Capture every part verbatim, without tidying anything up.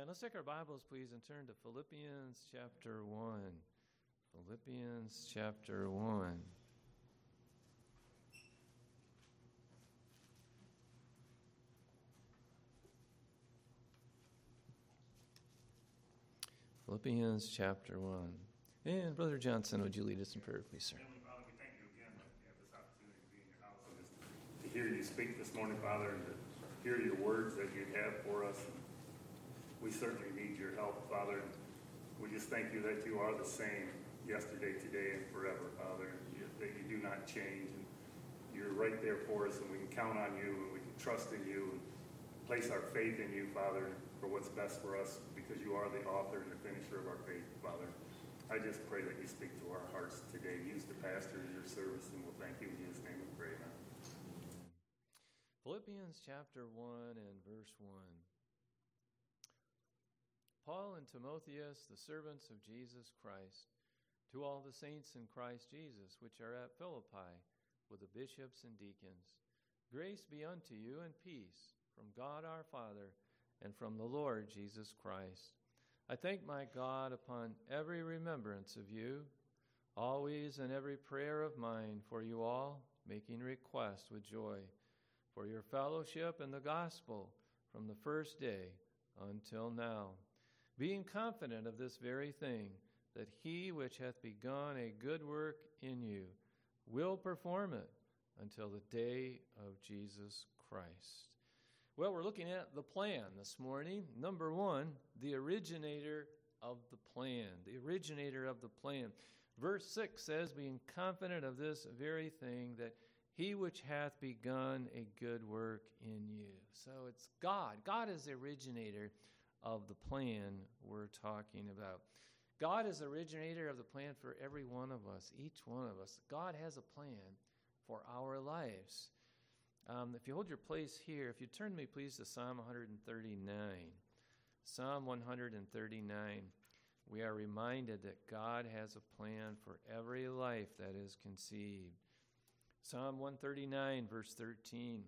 Amen. Let's take our Bibles, please, and turn to Philippians chapter one. Philippians chapter one. Philippians chapter one. And Brother Johnson, would you lead us in prayer, please, sir? Heavenly Father, we thank you again that we have this opportunity to be in your house and just to hear you speak this morning, Father, and to hear your words that you have for us. We certainly need your help, Father. We just thank you that you are the same yesterday, today, and forever, Father, you, that you do not change. And you're right there for us, and we can count on you, and we can trust in you, and place our faith in you, Father, for what's best for us, because you are the author and the finisher of our faith, Father. I just pray that you speak to our hearts today. Use the pastor in your service, and we'll thank you in Jesus' name we pray. Amen. Philippians chapter one and verse one. Paul and Timotheus, the servants of Jesus Christ, to all the saints in Christ Jesus, which are at Philippi, with the bishops and deacons, grace be unto you and peace from God our Father and from the Lord Jesus Christ. I thank my God upon every remembrance of you, always in every prayer of mine for you all, making request with joy for your fellowship in the gospel from the first day until now, being confident of this very thing, that he which hath begun a good work in you will perform it until the day of Jesus Christ. Well, we're looking at the plan this morning. Number one, the originator of the plan. The originator of the plan. Verse six says, being confident of this very thing, that he which hath begun a good work in you. So it's God. God is the originator of the plan we're talking about. God is the originator of the plan for every one of us, each one of us. God has a plan for our lives. Um, if you hold your place here, if you turn to me, please, to Psalm one thirty-nine. Psalm one thirty-nine. We are reminded that God has a plan for every life that is conceived. Psalm one thirty-nine, verse thirteen.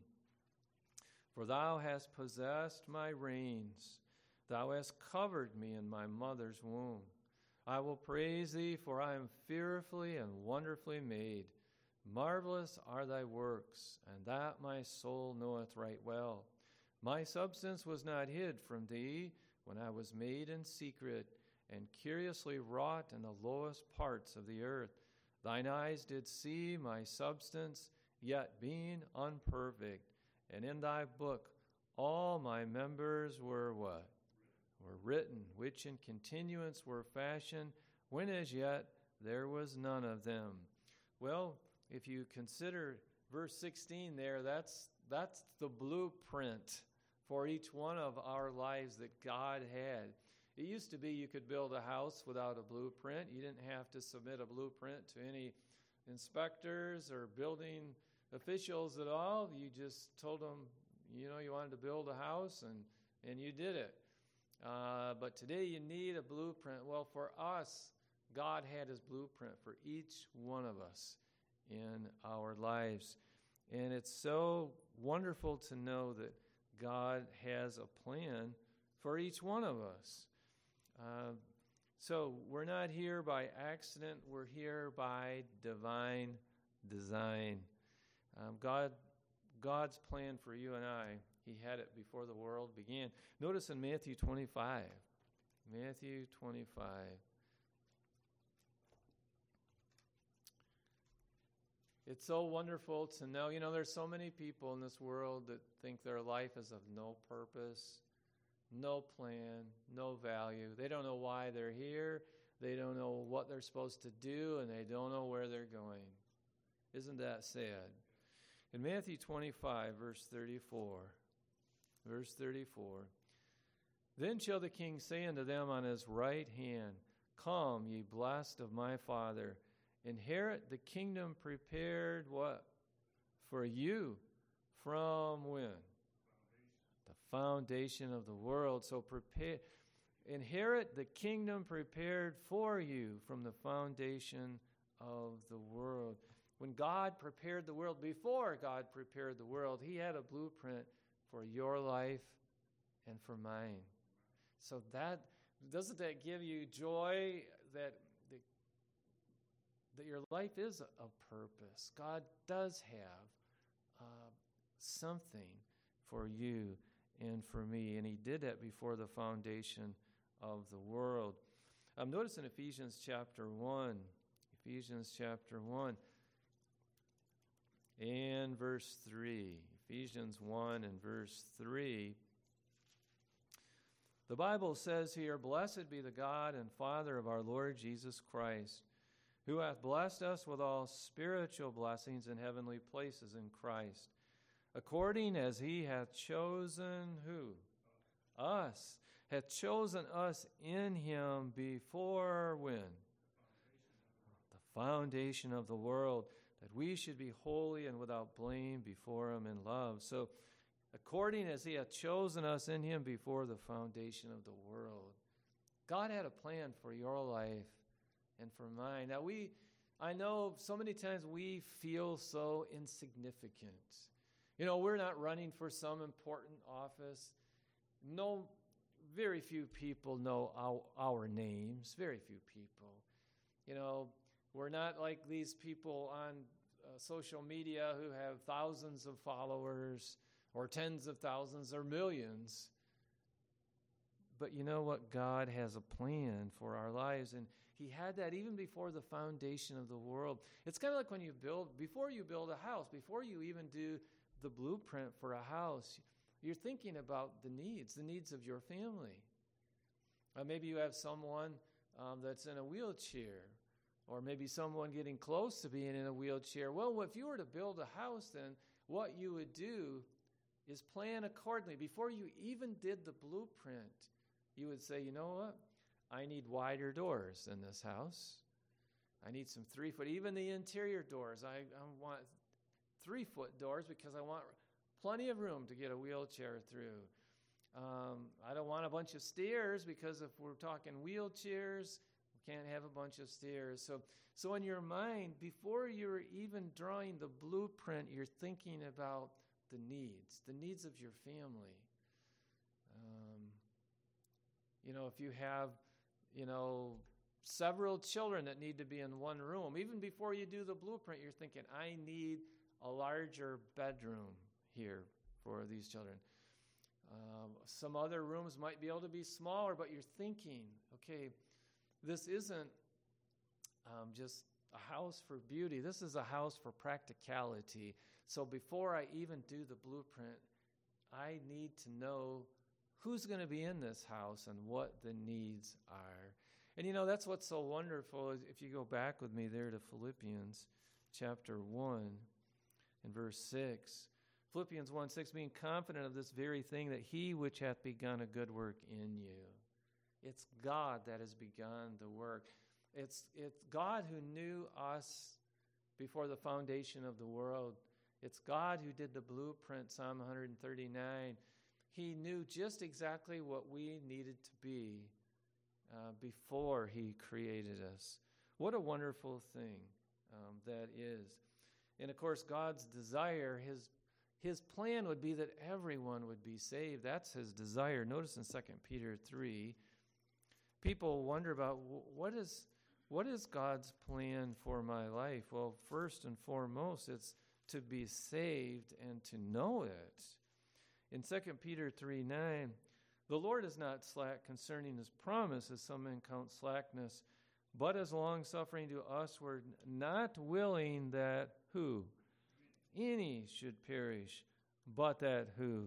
For thou hast possessed my reins. Thou hast covered me in my mother's womb. I will praise thee, for I am fearfully and wonderfully made. Marvelous are thy works, and that my soul knoweth right well. My substance was not hid from thee when I was made in secret, and curiously wrought in the lowest parts of the earth. Thine eyes did see my substance, yet being unperfect, and in thy book all my members were what? Were written, which in continuance were fashioned, when as yet there was none of them. Well, if you consider verse sixteen there, that's that's the blueprint for each one of our lives that God had. It used to be you could build a house without a blueprint. You didn't have to submit a blueprint to any inspectors or building officials at all. You just told them, you know, you wanted to build a house, and, and you did it. Uh, but today you need a blueprint. Well, for us, God had his blueprint for each one of us in our lives. And it's so wonderful to know that God has a plan for each one of us. Uh, so we're not here by accident. We're here by divine design. Um, God, God's plan for you and I, he had it before the world began. Notice in Matthew twenty-five. Matthew twenty-five. It's so wonderful to know, you know, there's so many people in this world that think their life is of no purpose, no plan, no value. They don't know why they're here. They don't know what they're supposed to do, and they don't know where they're going. Isn't that sad? In Matthew twenty-five, verse thirty-four, verse thirty-four, then shall the king say unto them on his right hand, Come, ye blessed of my Father, inherit the kingdom prepared, what? For you from when? The foundation of the world. So prepare, inherit the kingdom prepared for you from the foundation of the world. When God prepared the world, before God prepared the world, he had a blueprint for your life and for mine. So that, doesn't that give you joy that the, that your life is a, a purpose? God does have uh, something for you and for me, and he did that before the foundation of the world. Um, notice in Ephesians chapter one, Ephesians chapter one and verse three, Ephesians one and verse three, the Bible says here, "Blessed be the God and Father of our Lord Jesus Christ, who hath blessed us with all spiritual blessings in heavenly places in Christ, according as he hath chosen," who? Us. Hath chosen us in him before when? The foundation of the world, that we should be holy and without blame before him in love. So, according as he hath chosen us in him before the foundation of the world. God had a plan for your life and for mine. Now, we, I know so many times we feel so insignificant. You know, we're not running for some important office. No, very few people know our, our names, very few people. You know, we're not like these people on uh, social media who have thousands of followers or tens of thousands or millions. But you know what? God has a plan for our lives, and he had that even before the foundation of the world. It's kind of like when you build, before you build a house, before you even do the blueprint for a house, you're thinking about the needs, the needs of your family. Uh, maybe you have someone um, that's in a wheelchair, or maybe someone getting close to being in a wheelchair. Well, if you were to build a house, then what you would do is plan accordingly. Before you even did the blueprint, you would say, you know what? I need wider doors in this house. I need some three-foot, even the interior doors. I, I want three-foot doors because I want plenty of room to get a wheelchair through. Um, I don't want a bunch of stairs because if we're talking wheelchairs, we can't have a bunch of stairs. So, so in your mind, before you're even drawing the blueprint, you're thinking about the needs, the needs of your family. Um, you know, if you have, you know, several children that need to be in one room, even before you do the blueprint, you're thinking, I need a larger bedroom here for these children. Um, some other rooms might be able to be smaller, but you're thinking, okay, this isn't um, just a house for beauty. This is a house for practicality. So before I even do the blueprint, I need to know who's going to be in this house and what the needs are. And you know, that's what's so wonderful. Is if you go back with me there to Philippians chapter one and verse six. Philippians one six, being confident of this very thing, that he which hath begun a good work in you. It's God that has begun the work. It's, it's God who knew us before the foundation of the world. It's God who did the blueprint, Psalm one thirty-nine. He knew just exactly what we needed to be uh, before he created us. What a wonderful thing um, that is. And of course, God's desire, his His plan would be that everyone would be saved. That's his desire. Notice in Second Peter three, people wonder about what is what is God's plan for my life? Well, first and foremost, it's to be saved and to know it. In Second Peter three nine, the Lord is not slack concerning his promise, as some men count slackness, but is long-suffering to usward, not willing that who? Any should perish, but that who?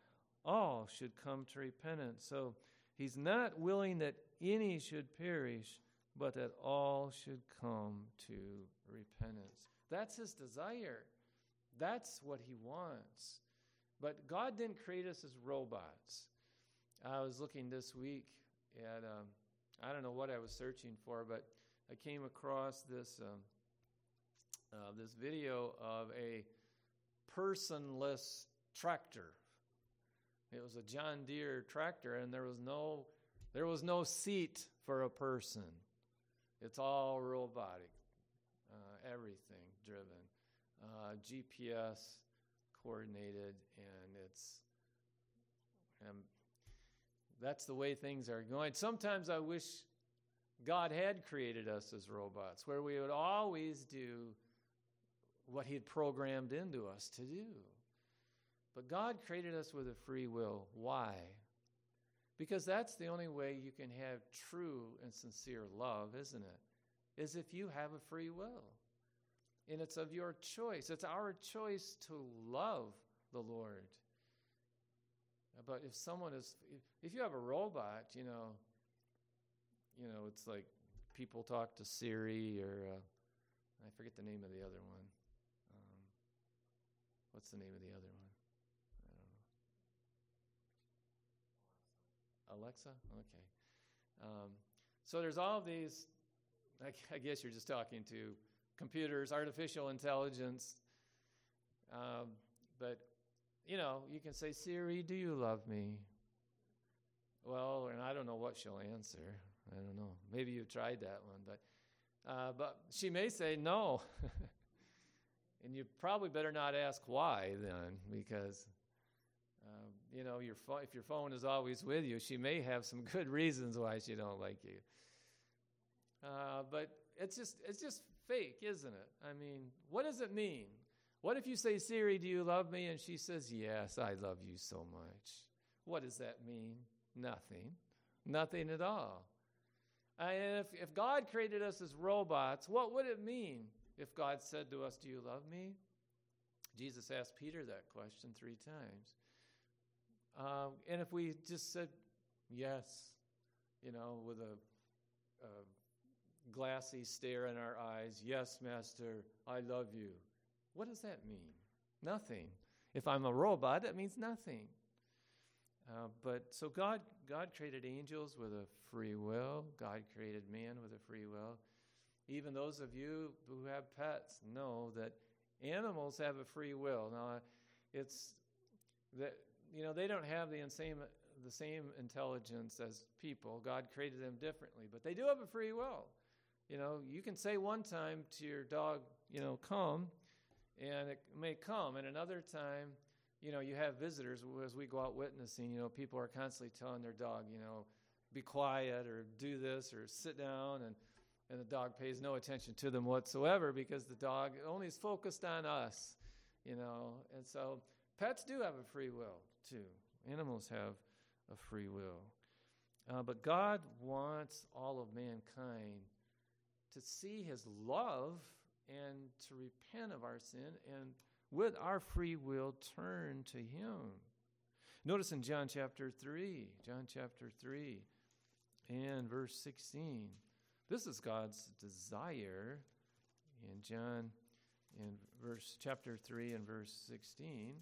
All should come to repentance. So he's not willing that any should perish, but that all should come to repentance. That's his desire. That's what he wants. But God didn't create us as robots. I was looking this week at, um, I don't know what I was searching for, but I came across this um, uh, this video of a personless tractor. It was a John Deere tractor, and there was no there was no seat for a person. It's all robotic, uh, everything driven, uh, G P S coordinated, and it's um, that's the way things are going. Sometimes I wish God had created us as robots, where we would always do what he had programmed into us to do. But God created us with a free will. Why? Because that's the only way you can have true and sincere love, isn't it? Is if you have a free will. And it's of your choice. It's our choice to love the Lord. But if someone is, if you have a robot, you know, you know, it's like people talk to Siri or, uh, I forget the name of the other one. Um, what's the name of the other one? I don't know. Alexa? Okay. Um, so there's all of these, I, I guess you're just talking to computers, artificial intelligence. Um, but, you know, you can say, Siri, do you love me? Well, and I don't know what she'll answer. I don't know. Maybe you've tried that one. But, uh, but she may say no. And you probably better not ask why then, because... Um, you know, your fo- if your phone is always with you, she may have some good reasons why she don't like you. Uh, but it's just it's just fake, isn't it? I mean, what does it mean? What if you say, Siri, do you love me? And she says, yes, I love you so much. What does that mean? Nothing. Nothing at all. And if, if God created us as robots, what would it mean if God said to us, do you love me? Jesus asked Peter that question three times. Um, and if we just said yes, you know, with a, a glassy stare in our eyes, yes, Master, I love you. What does that mean? Nothing. If I'm a robot, that means nothing. Uh, but so God, God created angels with a free will. God created man with a free will. Even those of you who have pets know that animals have a free will. Now, it's that. You know, they don't have the same the same intelligence as people. God created them differently, but they do have a free will. You know, you can say one time to your dog, you know, come, and it may come, and another time, you know, you have visitors. As we go out witnessing, you know, people are constantly telling their dog, you know, be quiet or do this or sit down, and, and the dog pays no attention to them whatsoever because the dog only is focused on us, you know, and so pets do have a free will. Too. Animals have a free will. Uh, but God wants all of mankind to see his love and to repent of our sin and with our free will turn to him. Notice in John chapter three, John chapter three and verse sixteen. This is God's desire in John in verse chapter three and verse sixteen.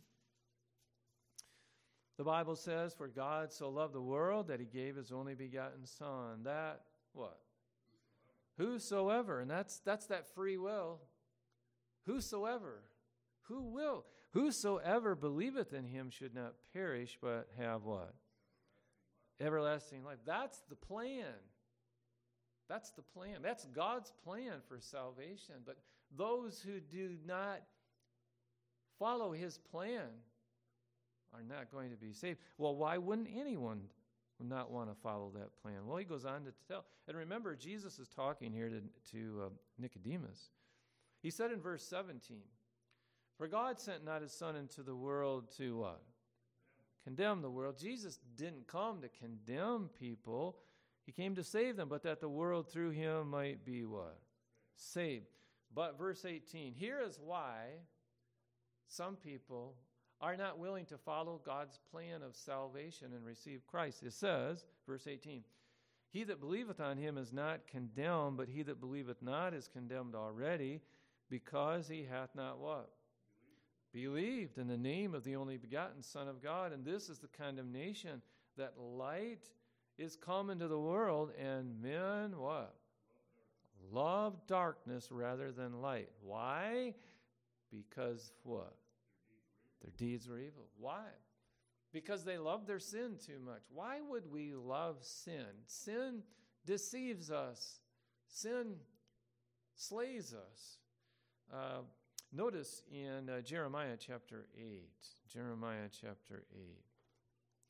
The Bible says, for God so loved the world that he gave his only begotten Son. That, what? Whosoever. And that's that's that free will. Whosoever. Who will? Whosoever believeth in him should not perish, but have what? Everlasting life. That's the plan. That's the plan. That's God's plan for salvation. But those who do not follow his plan are not going to be saved. Well, why wouldn't anyone not want to follow that plan? Well, he goes on to tell. And remember, Jesus is talking here to, to uh, Nicodemus. He said in verse seventeen, for God sent not his Son into the world to what? Condemn the world. Jesus didn't come to condemn people. He came to save them, but that the world through him might be what? Saved. But verse eighteen, here is why some people are not willing to follow God's plan of salvation and receive Christ. It says, verse eighteen, he that believeth on him is not condemned, but he that believeth not is condemned already, because he hath not what? Believed. Believed in the name of the only begotten Son of God. And this is the condemnation, that light is come into the world, and men what? Love darkness rather than light. Why? Because what? Their deeds were evil. Why? Because they loved their sin too much. Why would we love sin? Sin deceives us. Sin slays us. Uh, notice in uh, Jeremiah chapter eight. Jeremiah chapter eight.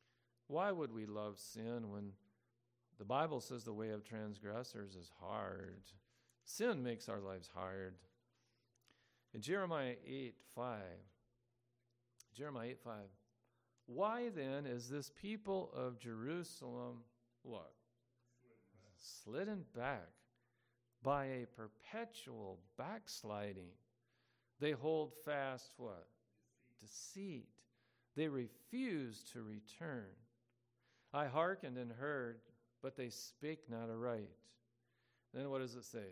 Why would we love sin when the Bible says the way of transgressors is hard? Sin makes our lives hard. In Jeremiah eight five, Jeremiah eight five, why then is this people of Jerusalem, what? Slidden back by a perpetual backsliding. They hold fast what? Deceit. They refuse to return. I hearkened and heard, but they spake not aright. Then what does it say?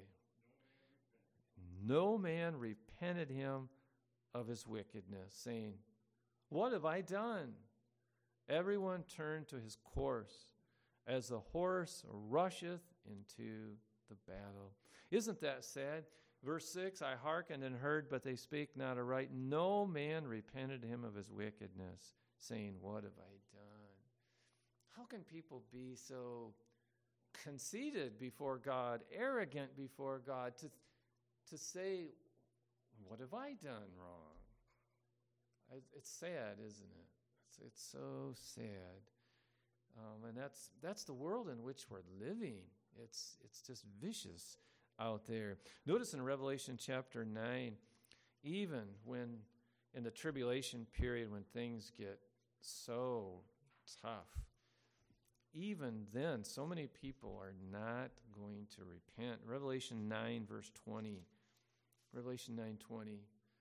No man repented him of his wickedness, saying, what have I done? Everyone turned to his course, as the horse rusheth into the battle. Isn't that sad? Verse six, I hearkened and heard, but they spake not aright. No man repented him of his wickedness, saying, what have I done? How can people be so conceited before God, arrogant before God, to, to say, what have I done wrong? It's sad, isn't it? It's, it's so sad. Um, and that's that's the world in which we're living. It's it's just vicious out there. Notice in Revelation chapter nine, even when in the tribulation period when things get so tough, even then, so many people are not going to repent. Revelation nine, verse twenty. Revelation nine twenty.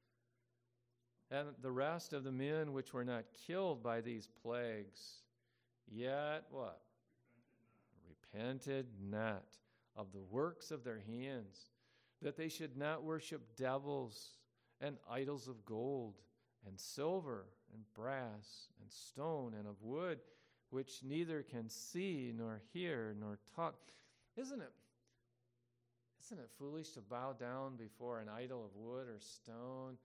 And the rest of the men which were not killed by these plagues, yet what? Repented not of the works of their hands, that they should not worship devils and idols of gold and silver and brass and stone and of wood, which neither can see nor hear nor talk. Isn't it, isn't it foolish to bow down before an idol of wood or stone?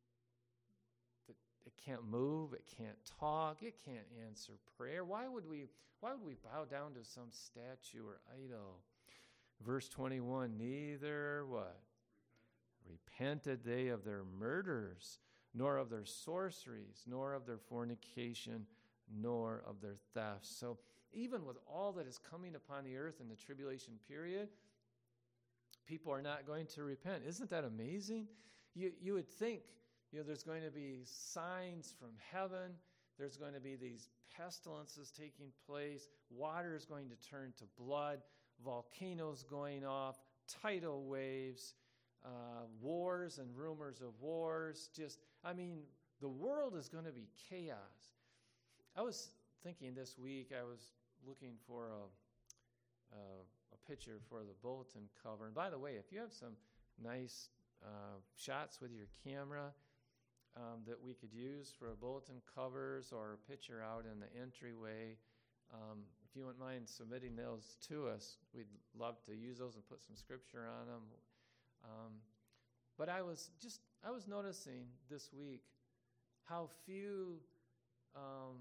That it can't move, it can't talk, it can't answer prayer. Why would we, why would we bow down to some statue or idol? Verse twenty-one, neither what? Repented they of their murders, nor of their sorceries, nor of their fornication, nor of their thefts. So even with all that is coming upon the earth in the tribulation period, people are not going to repent. Isn't that amazing? You you would think, you know, there's going to be signs from heaven. There's going to be these pestilences taking place. Water is going to turn to blood. Volcanoes going off. Tidal waves. Uh, wars and rumors of wars. Just, I mean, the world is going to be chaos. I was thinking this week, I was looking for a, a, a picture for the bulletin cover. And by the way, if you have some nice uh, shots with your camera um, that we could use for bulletin covers or a picture out in the entryway, um, if you wouldn't mind submitting those to us, we'd love to use those and put some scripture on them. Um, but I was just, I was noticing this week how few, um,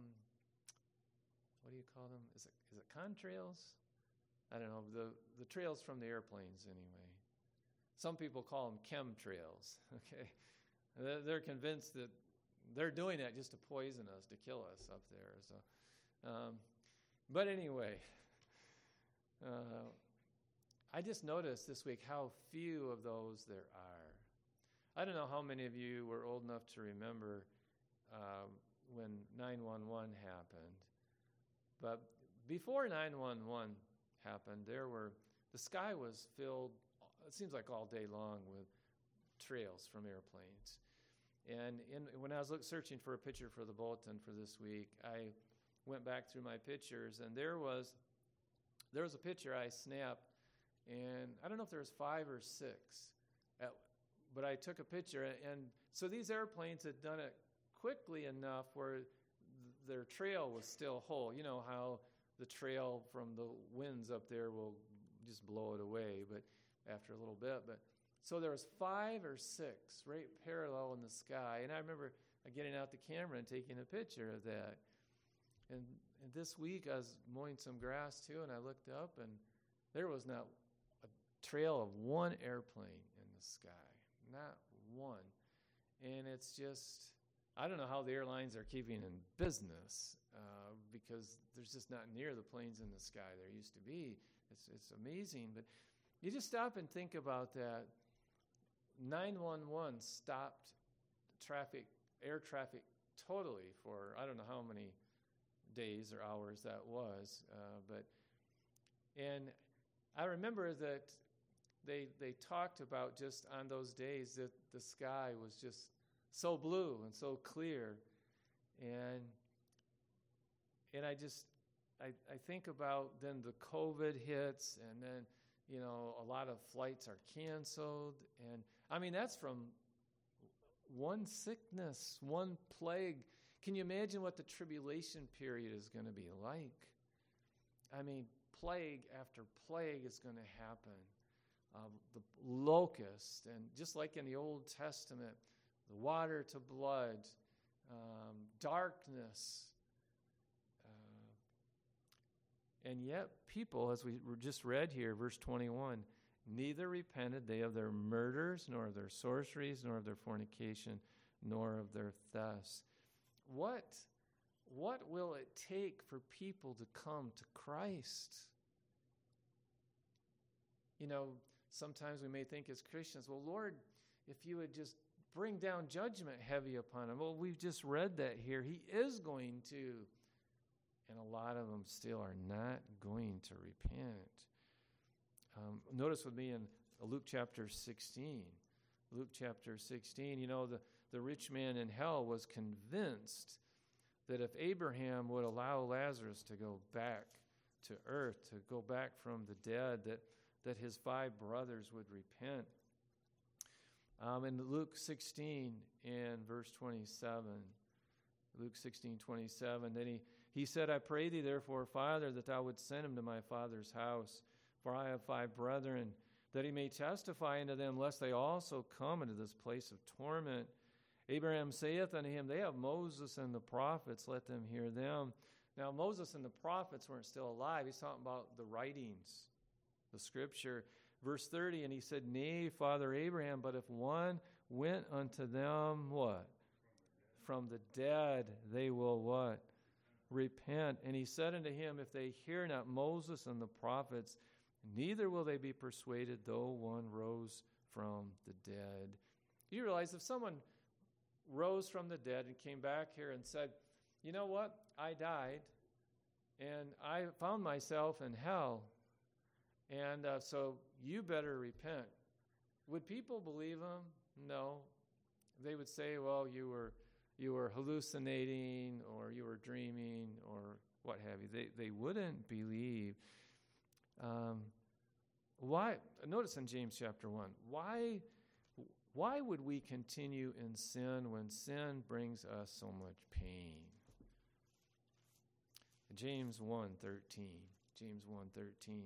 what do you call them? Is it is it contrails? I don't know, the, the trails from the airplanes anyway. Some people call them chemtrails, okay? They're, they're convinced that they're doing that just to poison us, to kill us up there. So, um, but anyway, uh, I just noticed this week how few of those there are. I don't know how many of you were old enough to remember um, when nine one one happened. But before nine one one happened, there were, the sky was filled, it seems like all day long, with trails from airplanes. And in, when I was look, searching for a picture for the bulletin for this week, I went back through my pictures, and there was, there was a picture I snapped, and I don't know if there was five or six, at, but I took a picture, and so these airplanes had done it quickly enough where their trail was still whole. You know how the trail from the winds up there will just blow it away, but after a little bit. But so there was five or six right parallel in the sky, and I remember getting out the camera and taking a picture of that. And, and this week I was mowing some grass too, and I looked up, and there was not a trail of one airplane in the sky, not one. And it's just, I don't know how the airlines are keeping in business uh, because there's just not near the planes in the sky there used to be. It's it's amazing, but you just stop and think about that. nine one one stopped traffic, air traffic totally for I don't know how many days or hours that was, uh, but and I remember that they they talked about just on those days that the sky was just so blue and so clear, and and I just I I think about then the COVID hits, and then you know a lot of flights are canceled, and I mean that's from one sickness, one plague. Can you imagine what the tribulation period is going to be like? I mean, plague after plague is going to happen. Um, the locust, and just like in the Old Testament, the water to blood, um, darkness. Uh, and yet people, as we just read here, verse twenty-one, neither repented they of their murders, nor of their sorceries, nor of their fornication, nor of their thefts. What, what will it take for people to come to Christ? You know, sometimes we may think as Christians, well, Lord, if you would just bring down judgment heavy upon them. Well, we've just read that here. He is going to. And a lot of them still are not going to repent. Um, notice with me in Luke chapter sixteen. Luke chapter sixteen, you know, the, the rich man in hell was convinced that if Abraham would allow Lazarus to go back to earth, to go back from the dead, that, that his five brothers would repent. Um, in Luke sixteen and verse twenty-seven, Luke sixteen, twenty-seven, then he, he said, I pray thee therefore, Father, that thou wouldst send him to my father's house, for I have five brethren, that he may testify unto them, lest they also come into this place of torment. Abraham saith unto him, they have Moses and the prophets, let them hear them. Now Moses and the prophets weren't still alive. He's talking about the writings, the scripture. Verse thirty, and he said, Nay, Father Abraham, but if one went unto them, what? From the dead, they will what? Repent. And he said unto him, if they hear not Moses and the prophets, neither will they be persuaded, though one rose from the dead. You realize if someone rose from the dead and came back here and said, you know what? I died, and I found myself in hell, and uh, so you better repent. Would people believe him? No. They would say, well, you were you were hallucinating, or you were dreaming, or what have you. They they wouldn't believe. Um, why? Notice in James chapter one, why why would we continue in sin when sin brings us so much pain? James one thirteen. James one thirteen.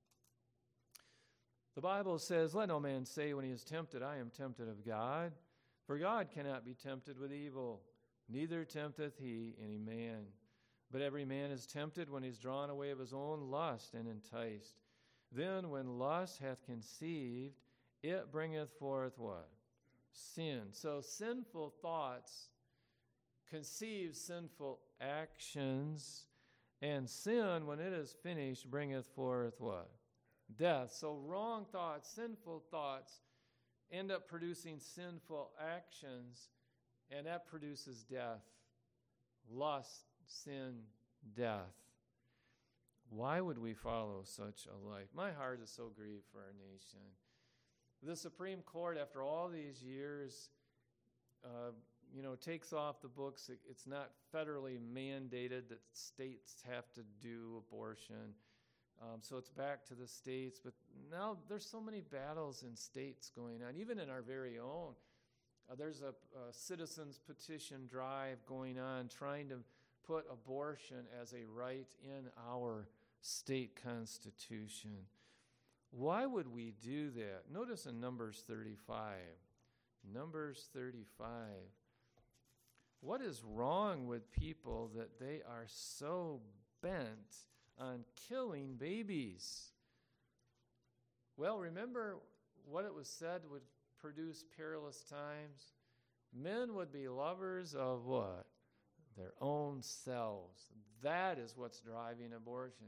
The Bible says, let no man say when he is tempted, I am tempted of God. For God cannot be tempted with evil, neither tempteth he any man. But every man is tempted when he is drawn away of his own lust and enticed. Then when lust hath conceived, it bringeth forth what? Sin. So sinful thoughts conceive sinful actions, and sin, when it is finished, bringeth forth what? Death. So wrong thoughts, sinful thoughts, end up producing sinful actions, and that produces death. Lust, sin, death. Why would we follow such a life? My heart is so grieved for our nation. The Supreme Court, after all these years, uh, you know, takes off the books. It, it's not federally mandated that states have to do abortion. Um, so it's back to the states. But now there's so many battles in states going on, even in our very own. Uh, there's a, a citizens petition drive going on trying to put abortion as a right in our state constitution. Why would we do that? Notice in Numbers thirty-five. Numbers thirty-five. What is wrong with people that they are so bent on killing babies? Well, remember what it was said would produce perilous times? Men would be lovers of what? Their own selves. That is what's driving abortion.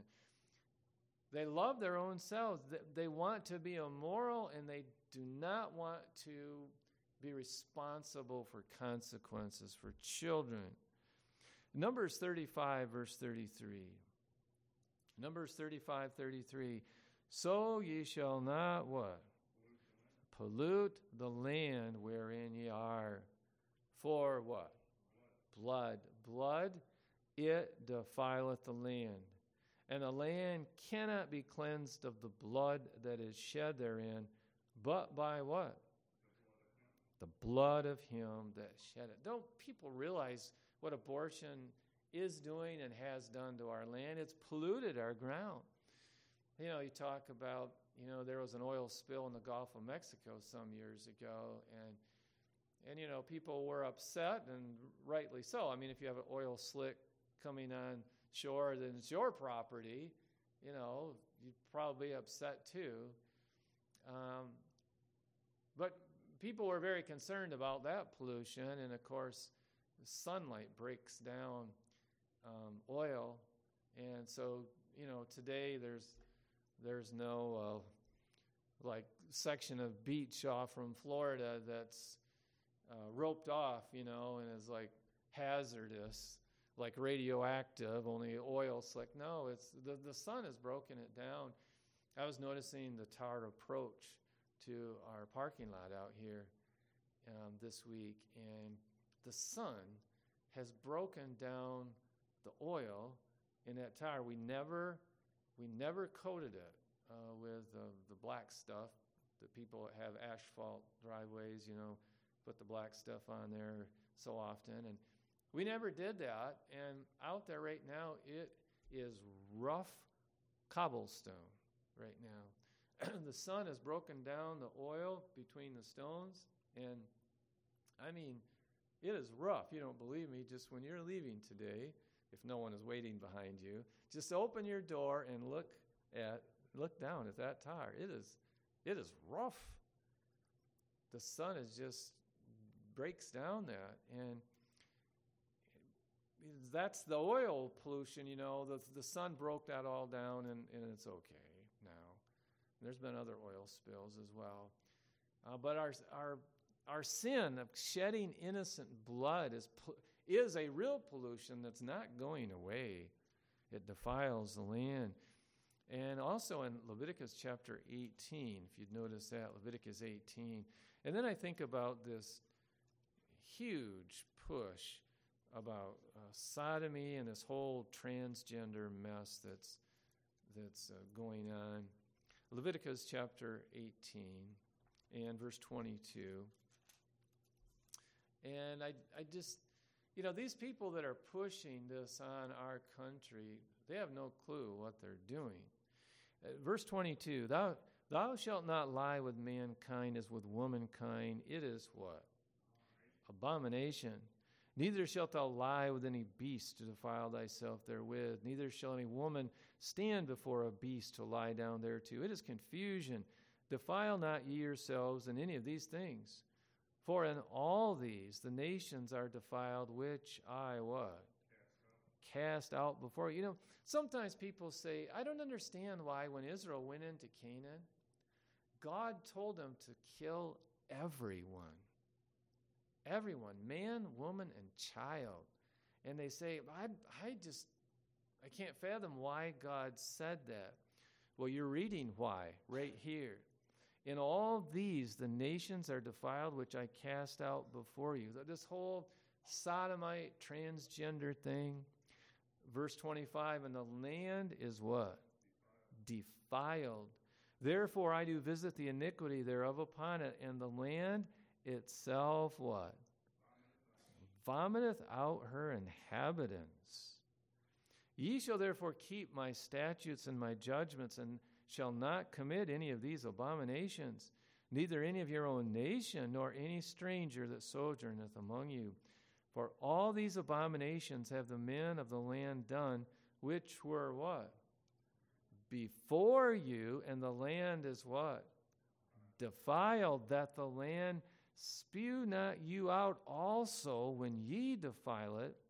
They love their own selves. They want to be immoral, and they do not want to be responsible for consequences for children. Numbers thirty-five, verse thirty-three. Numbers thirty-five, thirty-three. So ye shall not what? Pollute the land wherein ye are. For what? Blood. Blood, it defileth the land. And the land cannot be cleansed of the blood that is shed therein, but by what? The blood of him that shed it. Don't people realize what abortion is doing and has done to our land? It's polluted our ground. You know, you talk about, you know, there was an oil spill in the Gulf of Mexico some years ago, and, and you know, people were upset, and rightly so. I mean, if you have an oil slick coming on shore, then it's your property. You know, you'd probably be upset too. Um, but people were very concerned about that pollution, and of course, sunlight breaks down um, oil, and so you know today there's there's no uh, like section of beach off from Florida that's uh, roped off, you know, and is like hazardous, like radioactive, only oil slick. No, it's the the sun has broken it down. I was noticing the tar approach to our parking lot out here um, this week, and the sun has broken down the oil in that tire. We never, we never coated it uh, with uh, the black stuff. The people that have asphalt driveways, you know, put the black stuff on there so often, and we never did that. And out there right now, it is rough cobblestone right now. The sun has broken down the oil between the stones, and I mean, it is rough. You don't believe me? Just when you're leaving today, if no one is waiting behind you, just open your door and look at, look down at that tire. It is, it is rough. The sun is just breaks down that, and that's the oil pollution. You know, the the sun broke that all down, and, and it's okay now. There's been other oil spills as well. Uh, but our our our sin of shedding innocent blood is is a real pollution that's not going away. It defiles the land. And also in Leviticus chapter eighteen, if you'd notice that, Leviticus eighteen. And then I think about this huge push about uh, sodomy and this whole transgender mess that's that's uh, going on. Leviticus chapter eighteen and verse twenty-two. And I I just, you know, these people that are pushing this on our country, they have no clue what they're doing. Uh, verse twenty-two, thou, thou shalt not lie with mankind as with womankind. It is what? Abomination. Neither shalt thou lie with any beast to defile thyself therewith. Neither shall any woman stand before a beast to lie down thereto. It is confusion. Defile not ye yourselves in any of these things. For in all these the nations are defiled, which I what? Cast out before you. You know, sometimes people say, I don't understand why when Israel went into Canaan, God told them to kill everyone. Everyone, man, woman, and child. And they say, I, I just, I can't fathom why God said that. Well, you're reading why right here. In all these, the nations are defiled, which I cast out before you. This whole sodomite, transgender thing. Verse twenty-five, and the land is what? Defiled. Therefore I do visit the iniquity thereof upon it, and the land itself what? Vomiteth out her inhabitants. Ye shall therefore keep my statutes and my judgments, and shall not commit any of these abominations, neither any of your own nation, nor any stranger that sojourneth among you. For all these abominations have the men of the land done, which were what? Before you, and the land is what? Defiled, that the land spew not you out also when ye defile it,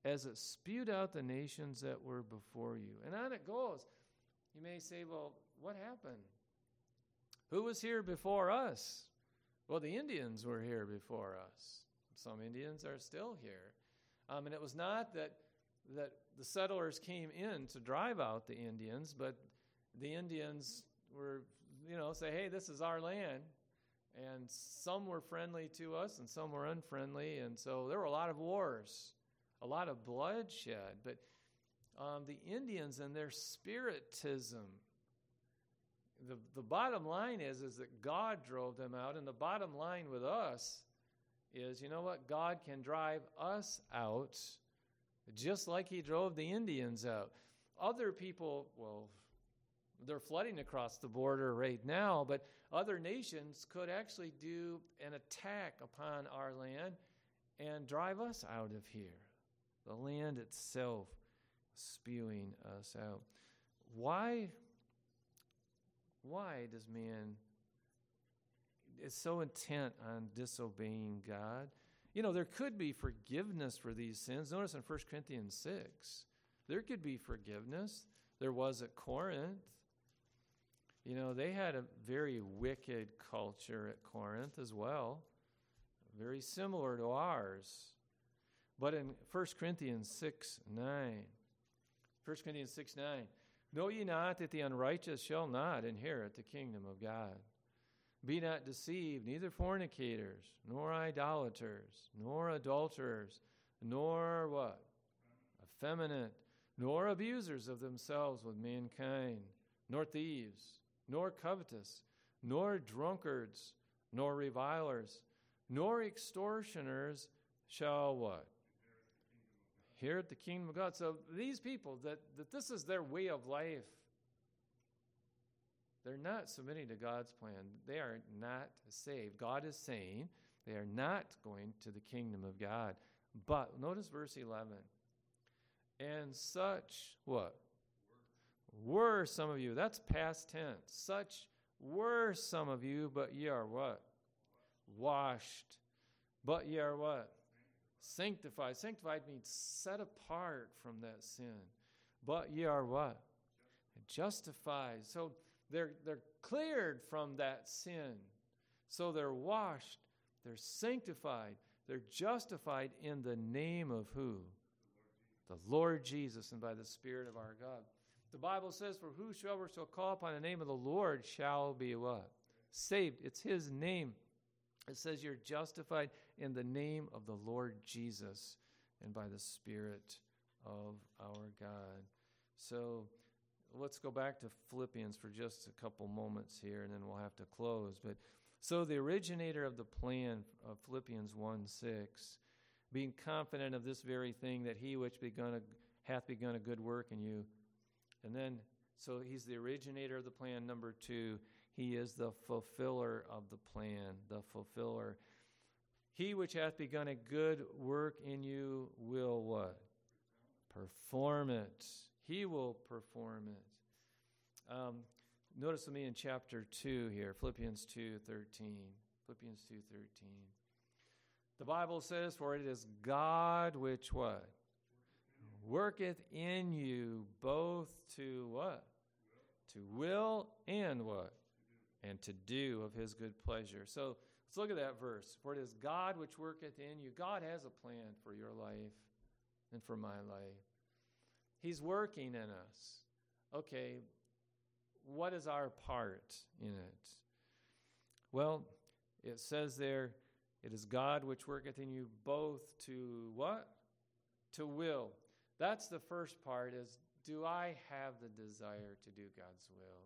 as it spewed out the nations that were before you. And on it goes. You may say, well, what happened? Who was here before us? Well, the Indians were here before us. Some Indians are still here. Um, and it was not that that the settlers came in to drive out the Indians, but the Indians were, you know, say, hey, this is our land. And some were friendly to us and some were unfriendly. And so there were a lot of wars, a lot of bloodshed. But um, the Indians and their spiritism, the, the bottom line is, is that God drove them out. And the bottom line with us is, you know what? God can drive us out just like he drove the Indians out. Other people, well, they're flooding across the border right now, but other nations could actually do an attack upon our land and drive us out of here. The land itself spewing us out. Why, why does man is so intent on disobeying God? You know, there could be forgiveness for these sins. Notice in First Corinthians six, there could be forgiveness. There was at Corinth. You know, they had a very wicked culture at Corinth as well, very similar to ours. But in First Corinthians six nine, First Corinthians six nine, know ye not that the unrighteous shall not inherit the kingdom of God? Be not deceived, neither fornicators, nor idolaters, nor adulterers, nor what? Effeminate, nor abusers of themselves with mankind, nor thieves, nor covetous, nor drunkards, nor revilers, nor extortioners shall what? Inherit the kingdom of God. So these people, that, that this is their way of life, they're not submitting to God's plan. They are not saved. God is saying they are not going to the kingdom of God. But notice verse eleven. And such, what? Were some of you. That's past tense. Such were some of you, but ye are what? Washed. But ye are what? Sanctified. Sanctified means set apart from that sin. But ye are what? Justified. So they're they're cleared from that sin. So they're washed. They're sanctified. They're justified in the name of who? The Lord Jesus, and by the Spirit of our God. The Bible says, for whosoever shall call upon the name of the Lord shall be what? Saved. It's his name. It says you're justified in the name of the Lord Jesus and by the Spirit of our God. So let's go back to Philippians for just a couple moments here, and then we'll have to close. But so the originator of the plan of Philippians one six, being confident of this very thing, that he which begun a, hath begun a good work in you. And then, so he's the originator of the plan. Number two, he is the fulfiller of the plan, the fulfiller. He which hath begun a good work in you will what? Perform it. He will perform it. Um, notice with me in chapter two here, Philippians two thirteen. Philippians two thirteen. The Bible says, for it is God which what? Worketh in you both to what? To will and what? And to do of his good pleasure. So let's look at that verse. For it is God which worketh in you. God has a plan for your life and for my life. He's working in us. Okay, what is our part in it? Well, it says there, it is God which worketh in you both to what? To will. That's the first part, is do I have the desire to do God's will?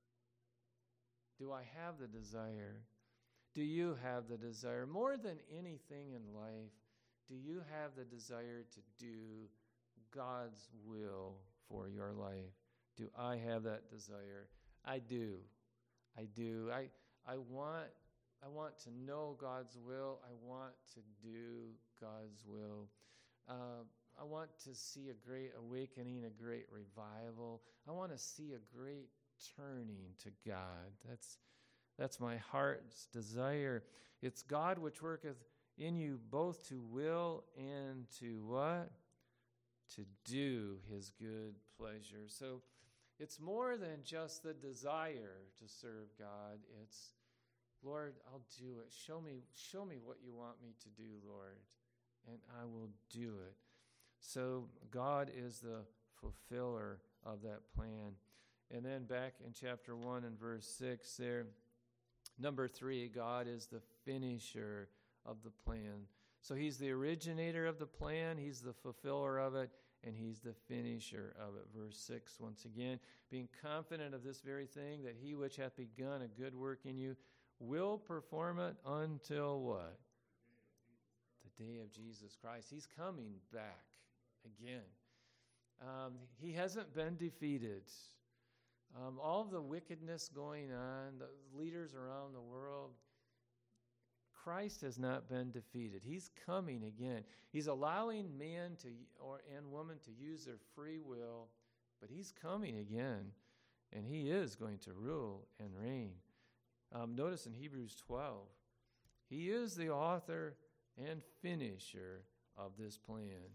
Do I have the desire? Do you have the desire? More than anything in life, do you have the desire to do God's will for your life? Do I have that desire? I do. I do. I I want I want to know God's will. I want to do God's will. Uh, I want to see a great awakening, a great revival. I want to see a great turning to God. That's that's my heart's desire. It's God which worketh in you both to will and to what? to do his good pleasure. So it's more than just the desire to serve God. It's, Lord, I'll do it. Show me, show me what you want me to do, Lord, and I will do it. So God is the fulfiller of that plan. And then back in chapter one and verse six there, number three, God is the finisher of the plan. So he's the originator of the plan, he's the fulfiller of it, and he's the finisher of it. Verse six, once again, being confident of this very thing, that he which hath begun a good work in you will perform it until what? The day of Jesus Christ. He's coming back again. Um, he hasn't been defeated. Um, all of the wickedness going on, the leaders around the world, Christ has not been defeated. He's coming again. He's allowing man to or and woman to use their free will, but he's coming again, and he is going to rule and reign. Um, notice in Hebrews twelve, he is the author and finisher of this plan.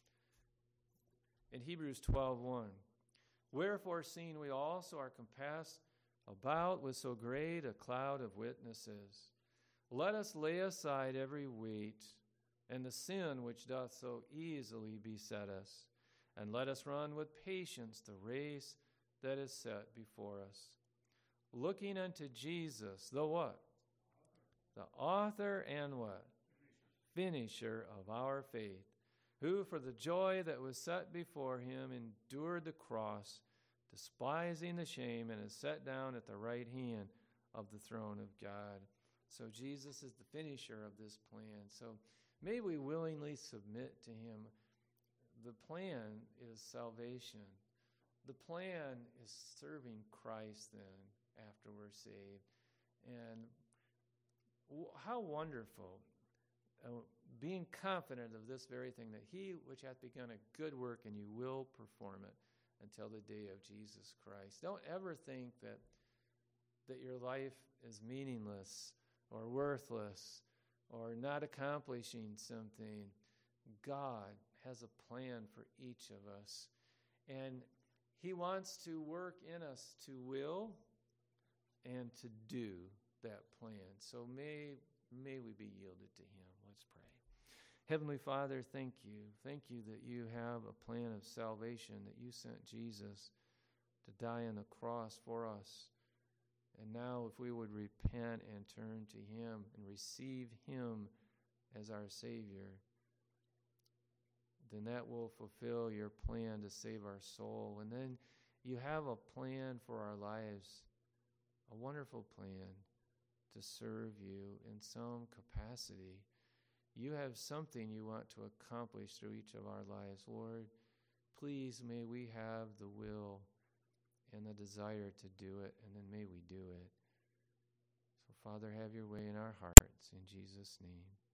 In Hebrews twelve one, wherefore, seeing we also are compassed about with so great a cloud of witnesses, let us lay aside every weight and the sin which doth so easily beset us, and let us run with patience the race that is set before us, looking unto Jesus, the what? The author and what? Finisher of our faith, who for the joy that was set before him endured the cross, despising the shame, and is set down at the right hand of the throne of God. So Jesus is the finisher of this plan. So may we willingly submit to him. The plan is salvation. The plan is serving Christ then after we're saved. And w- how wonderful, uh, being confident of this very thing, that he which hath begun a good work and you will perform it until the day of Jesus Christ. Don't ever think that that your life is meaningless or worthless or not accomplishing something. God has a plan for each of us, and he wants to work in us to will and to do that plan. So may may we be yielded to him. Let's pray. Heavenly Father, thank you. Thank you that you have a plan of salvation, that you sent Jesus to die on the cross for us. And now if we would repent and turn to him and receive him as our Savior, then that will fulfill your plan to save our soul. And then you have a plan for our lives, a wonderful plan to serve you in some capacity. You have something you want to accomplish through each of our lives. Lord, please may we have the will and the desire to do it, and then may we do it. So, Father, have your way in our hearts. In Jesus' name.